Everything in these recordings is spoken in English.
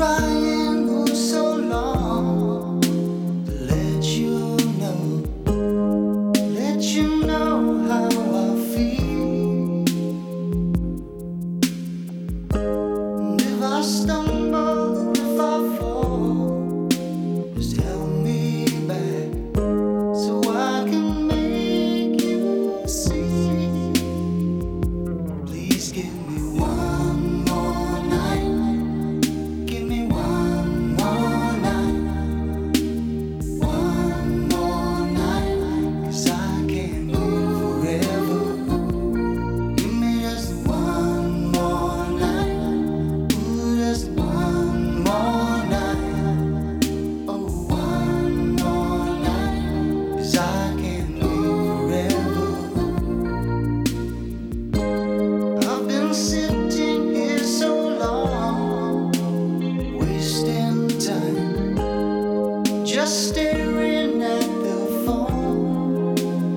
trying for so long to let you know how I feel. And if I stumble, if I fall, just help me back so I can make you see. Please give me one more night. Give me one more night. One more night. 'Cause I can't live forever. Give me just one more night. Ooh, just one more night. Oh, one more night. 'Cause I can't live forever. I've been sitting here so long, wasting time, just staring at the phone.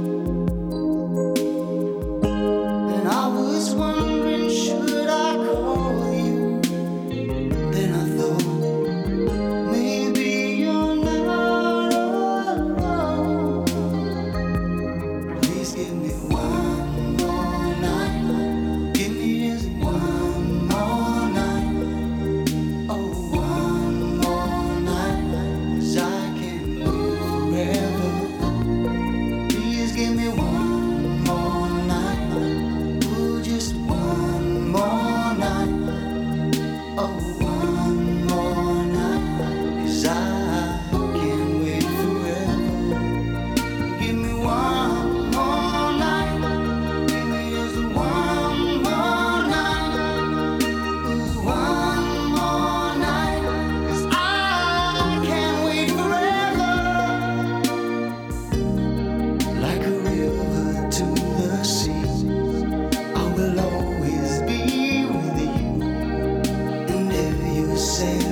And I was wondering, should I call you? Then I thought, maybe you're not alone. Please give me one more night. Give me just one more night. Oh, one more night. 'Cause I can't live forever. Please give me one more night. Ooh, just one more night. Oh, one more night. 'Cause I can't wait forever. Give me one more night. Give me just one more night. Ooh, one more night. 'Cause I can't wait forever. Like a river to the sea, I will always be with you. And if you say